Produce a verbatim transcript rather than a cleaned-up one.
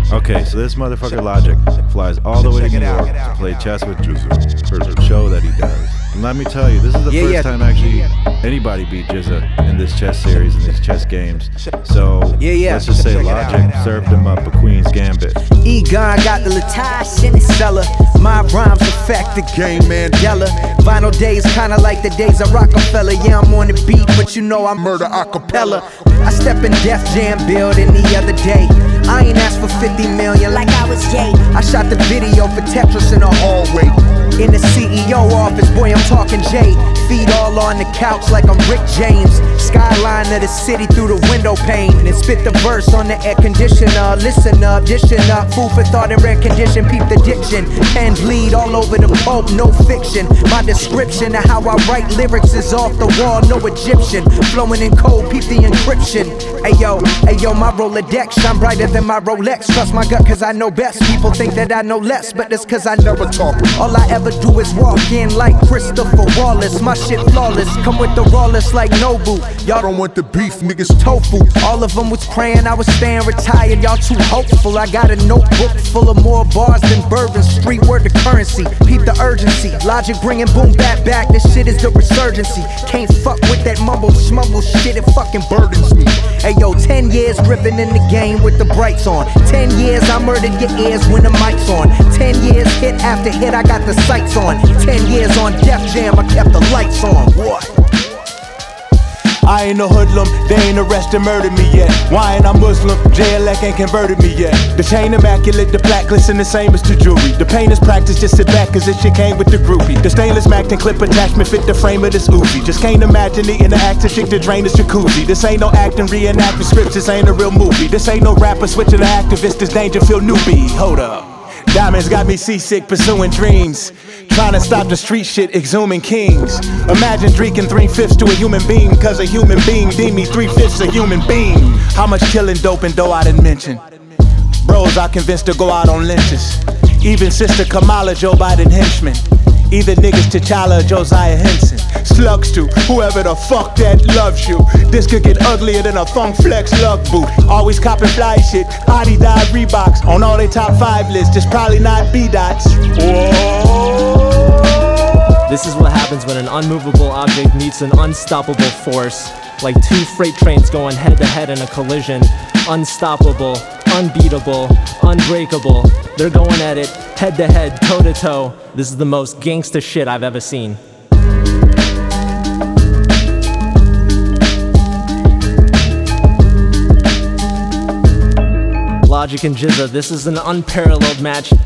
Okay, so this motherfucker Logic flies all the way to New York to play chess with Jizza for the show that he does. And let me tell you, this is the Yeah, first yeah. time actually anybody beat Jizza in this chess series, in these chess games. So Yeah, yeah. let's just say Logic served him up a Queen's Gambit. Egon got the Latasha in his cellar. My rhymes affect the game Mandela. Vinyl days kinda like the days of Rockefeller. Yeah, I'm on the beat, but you know I murder acapella. I step in Def Jam building the other day. I ain't asked for fifty million like I was Jay. I shot the video for Tetris in the hallway. In the C E O office, boy, I'm talking Jay. Feet all on the couch like I'm Rick James. Skyline of the city through the window pane. And spit the verse on the air conditioner. Listen up, dishing up, food for thought in rare condition. Peep the diction, pen bleed all over the pulp, no fiction. My description of how I write lyrics is off the wall, no Egyptian. Flowing in code, peep the encryption. Ayo, ayo, my Rolodex shine brighter than my Rolex. Trust my gut cause I know best. People think that I know less, but it's cause I never talk. All I ever do is walk in like Christopher Wallace. My shit flawless, come with the rawless like Nobu. Y'all don't want the beef, niggas tofu. All of them was praying I was staying retired. Y'all too hopeful. I got a notebook full of more bars than Bourbon Street. Word to currency, peep the urgency. Logic bringing boom back back. This shit is the resurgency. Can't fuck with that mumble smumble shit. It fucking burdens me. Hey yo, ten years driven in the game with the brights on. Ten years I murdered your ears when the mic's on. Ten years hit after hit I got the sights on. Ten years on Def Jam I kept the lights on. What? I ain't no hoodlum, they ain't arrested, murdered me yet. Why ain't I Muslim? J L X ain't converted me yet. The chain immaculate, the plaque glisten the same as the jewelry. The pain is practice, just sit back cause this shit came with the groupie. The stainless Mac and clip attachment fit the frame of this Uzi. Just can't imagine eating the active chick to drain this jacuzzi. This ain't no acting, reenacting scripts, this ain't a real movie. This ain't no rapper switching to activist, this Dangerfield newbie. Hold up. Diamonds got me seasick, pursuing dreams. Trying to stop the street shit, exhuming kings. Imagine drinking three-fifths to a human being, cause a human being deemed me three-fifths a human being. How much killing, dope, and dough I didn't mention. Bros I convinced to go out on lynches. Even Sister Kamala, Joe Biden henchman. Either niggas T'Challa or Josiah Henson. Slugs to whoever the fuck that loves you. This could get uglier than a Funk Flex lug boot. Always copping fly shit, Adidas Reeboks. On all they top five lists, just probably not B-Dots. This is what happens when an unmovable object meets an unstoppable force. Like two freight trains going head to head in a collision. Unstoppable, unbeatable, unbreakable. They're going at it head to head, toe to toe. This is the most gangsta shit I've ever seen. Logic and Jizza, this is an unparalleled match.